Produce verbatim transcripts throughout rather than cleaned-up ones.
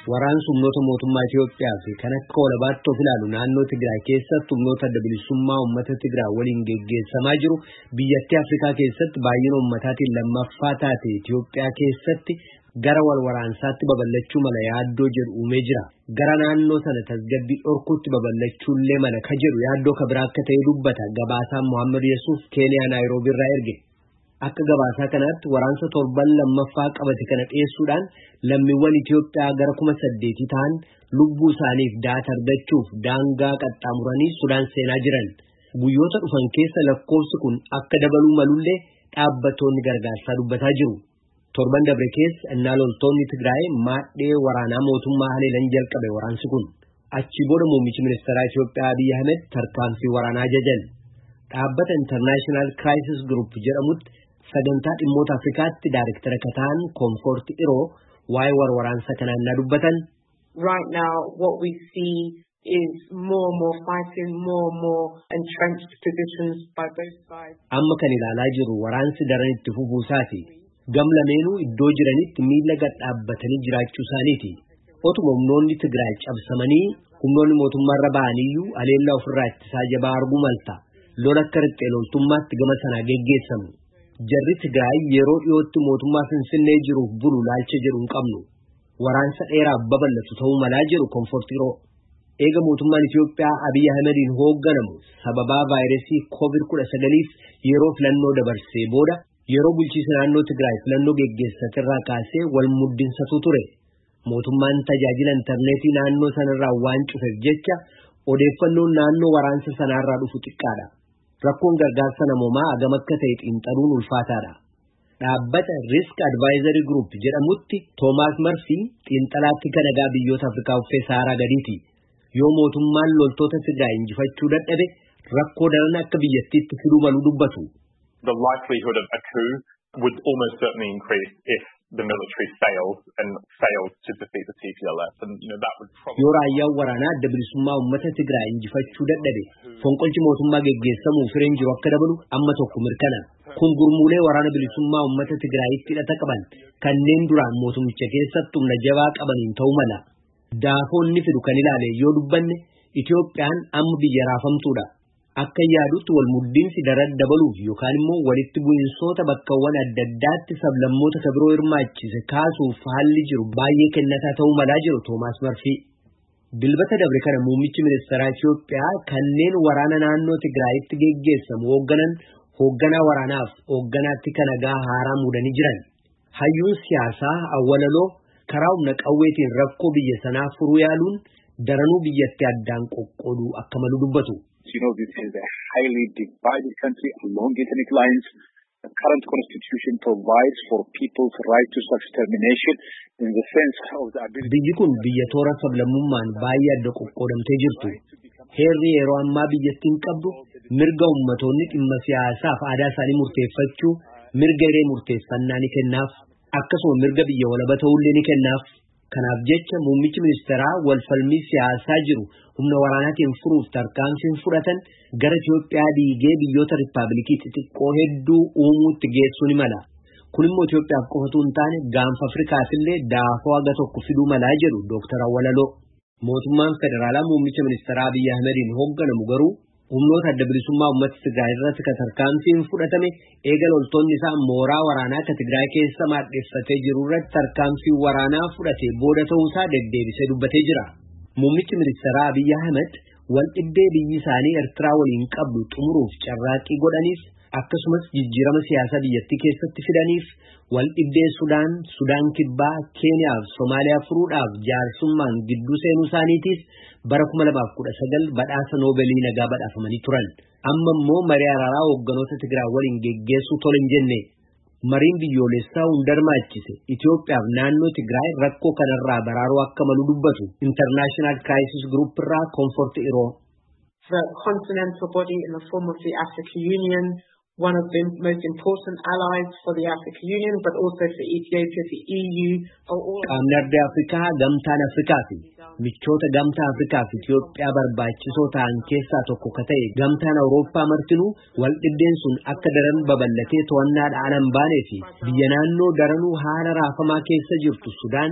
Waraan humnoota mootummaa Itoophiyaa fi kan akka walabaatti of ilaalu naannoo Tigraay keessatti humnoota adda bilisummaa uummata Tigraay waliin geggeessamaa jiru biyyattii Afrikaa keessatti baay'ina uummataatiin lammaffaa taate Itoophiyaa keessatti gara wal waraansaatti babal'achuu mala yaaddoo jedhu uumee jira. Gara naannoo sana tasgabbii dhorkutti babal'achuullee mala ka jedhu yaaddoo ka biraa akka ta'e dubbata gabaasaan Muhammad Yesuuf Keeniyaa Naayiroobii irraa erge. Akka gabaasaa kanaatti waraansa torban lammaffaa qabate kana dhiyeessuudhaan lammiiwwan Itoophiyaa gara kuma saddeetii ta'an lubbuu isaaniif daata argachuuf daangaa qaxxaamuranii Sudaan seenaa jiran. Guyyoota dhufan keessa lakkoofsi kun akka dabaluu malullee dhaabbattoonni gargaarsaa dubbataa jiru. Torban dabre keessa innaa loltoonni Tigraay maadhee waraanaa mootummaa haleelan jalqabe waraansi kun. Achi booda muummichi ministeeraa Itoophiyaa Abiy Ahmed tarkaanfii waraanaa jajan. Dhaabbata International Crisis Group jedhamutti sagantaa dhimmoota Afrikaatti daayirektara kataan Comfort Iro waa'ee waraansa kanaan na dubbatan. Right now what we see is more and more fighting, more and more entrenched positions by both sides. Amma kan ilaalaa jiru waraansi daran itti fufuusaati. Gam lameenuu iddoo jiranitti miila gad dhaabbatanii jiraachuu isaaniiti. Otuma humnoonni Tigraay cabsamanii humnoonni mootummaarra ba'aniyyuu aleellaa ofirraa ittisaa jabaa arguu malta. Lola akka riphee loltummaatti gama sanaa geggeessamu. Jarri Tigraay yeroo dhiyootti mootummaa Finfinnee jiruuf bulu laalcha jedhu hin qabnu. Waraansa dheeraaf babal'atu ta'uu malaa jiru Comfort Iro. Eega mootummaan Itoophiyaa Abiy Ahmediin hoogganamu sababaa vaayirasii koovid kudha sagaliif yeroo filannoo dabarsee booda yeroo bulchiinsa naannoo Tigraay filannoo geggeessatirraa kaasee wal muddinsatu ture. Mootummaan tajaajila intarneetii naannoo sanarraa waan cufeef jecha odeeffannoon naannoo waraansa sanarraa dhufu xiqqaadha. Rakkoon gargaarsa namoomaa agam akka ta'e xiinxaluun ulfaataadha. Dhaabbata Risk Advisory Group jedhamutti Toomaas Marfii xiinxalaatti kan nagaa biyyoota Afrikaa uffee Saaraa gadiiti. Yoo mootummaan loltoota Tigraay injifachuu dadhabe rakkoo daran akka biyyattiitti fiduu malu dubbatu. The likelihood of a coup would almost certainly increase if the military fails and fails to defeat the T P L F, and you know that would probably. Yoo raayyaan waraanaa adda bilisummaa uummata Tigraay injifachuu dadhabe fonqolchi mootummaa geggeessamuu fireen jiru akka dabalu amma tokko mirkana. Kun gurmuulee waraana bilisummaa uummata Tigraayitti hidhata qaban kanneen duraan mootumicha keessatti humna jabaa qabaniin ta'uu mala. Daafoonni fidu kan ilaale yoo dubbanne Itoophiyaan amma biyya raafamtuudha. Akka yaadutti wal muddiinsi daran dabaluuf yookaan immoo walitti bu'insoota bakkawwan adda addaatti sablammoota kabiroo hirmaachise kaasuuf haalli jiru baay'ee kennataa ta'uu malaa jiru Toomaas Marfii. Dilbata dabre kana muummichi ministeeraa Itoophiyaa kanneen waraana naannoo Tigraayitti geggeessamu hoogganan hoogganaa waraanaaf hoogganaatti kan nagaa haaraa muudanii jiran. Hayyuun siyaasaa awwalaloo karaa humna qawweetiin rakkoo biyya sanaa furuu yaaluun daranuu biyyatti addaan qoqqooduu akka malu dubbatu. You know, this is a highly divided country along ethnic lines. The current constitution provides for people's right to self-determination in the sense of the ability. Biyyi kun biyya toora sablammummaan baay'ee adda qoqqoodamtee jirtu. Heerri yeroo ammaa biyyattiin qabdu mirga ummatoonni dhimma siyaasaaf aadaa isaanii murteeffachuu, mirga hiree murteeffannaa ni kennaaf, akkasuma mirga biyya walaba ta'ullee ni kennaaf. Kanaaf jecha muummichi ministeeraa walfalmii siyaasaa jiru humna waraanaatiin furuuf tarkaanfiin fudhatan gara Itoophiyaa dhiigee biyyoota riippaabilikii xixiqqoo hedduu uumuutti geessuu ni mala. Kun immoo Itoophiyaaf qofatu hin taane gaanfa Afrikaafillee daafoo haga tokko fiduu malaa jedhu Dooktar Awwalaloo. Mootummaan federaalaa muummicha ministeeraa Abiy Ahmediin hoogganamu garuu humnoota adda bilisummaa uummata Tigraay irratti kan tarkaanfiin fudhatame eega loltoonni isaa mooraa waraanaa kan Tigraay keessa maadheeffatee jiru irratti tarkaanfii waraanaa fudhate booda ta'uusaa deddeebisee dubbatee jira. Muummichi ministeeraa Abiy Ahmed wal dhibbee biyyi isaanii Eertiraa waliin qabdu xumuruuf carraaqqii godhaniif akkasumas jijjiirama siyaasaa biyyattii keessatti fidaniif wal dhibbee Sudaan, Sudaan Kibbaa, Keeniyaa fi Soomaaliyaa furuudhaaf jaarsummaan gidduu seenuu isaaniitiif bara kuma lamaaf kudha sagal badhaasa Noobeelii nagaa badhaafamanii turan. Amma immoo marii araaraa hoogganoota Tigraay waliin geggeessuu tole hin jenne. Mariin biyyoolessaa hundarmaachise Itoophiyaaf naannoo Tigraay rakkoo kanarraa baraaruu akka malu dubbatu International Crisis Group irraa Comfort Iro. The continental body in the form of the African Union, one of the most important allies for the African Union, but also for Ethiopia, the E U, are all. Qaamni Afrikaa gamtaan Afrikaa fi michoota gamtaa Afrikaa fi Itoophiyaa barbaachisoo ta'an keessaa tokko ka ta'e gamtaan Awurooppaa martinuu wal dhibbeen sun akka daran babal'atee to'annaa dhaalan baanee fi biyya naannoo daranuu haala raafamaa keessa jirtu Sudaan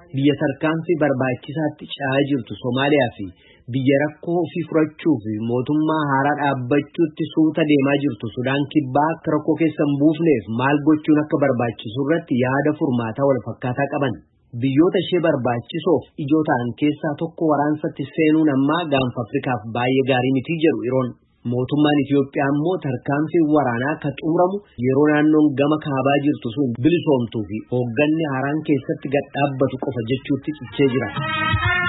biyya tarkaanfii barbaachisaatti ce'aa jirtu Somaaliyaa fi biyya rakkoo ofii furachuu fi mootummaa haaraa dhaabbachuutti suuta deemaa jirtu Sudaan kibbaa akka rakkoo keessa hin buufneef maal gochuun akka barbaachisu irratti yaada furmaataa wal fakkaataa qaban. Biyyoota ishee barbaachisoof ijoo ta'an keessaa tokko waraansatti seenuun ammaa gaanfa Afrikaaf baay'ee gaarii miti jedhu Iroon. Mootummaan Itiyoophiyaa immoo tarkaanfii waraanaa akka xumuramu yeroo naannoon gama kaabaa jirtu sun bilisoomtuu fi hoogganni haaraan keessatti gad dhaabbatu qofa jechuutti cichee jira.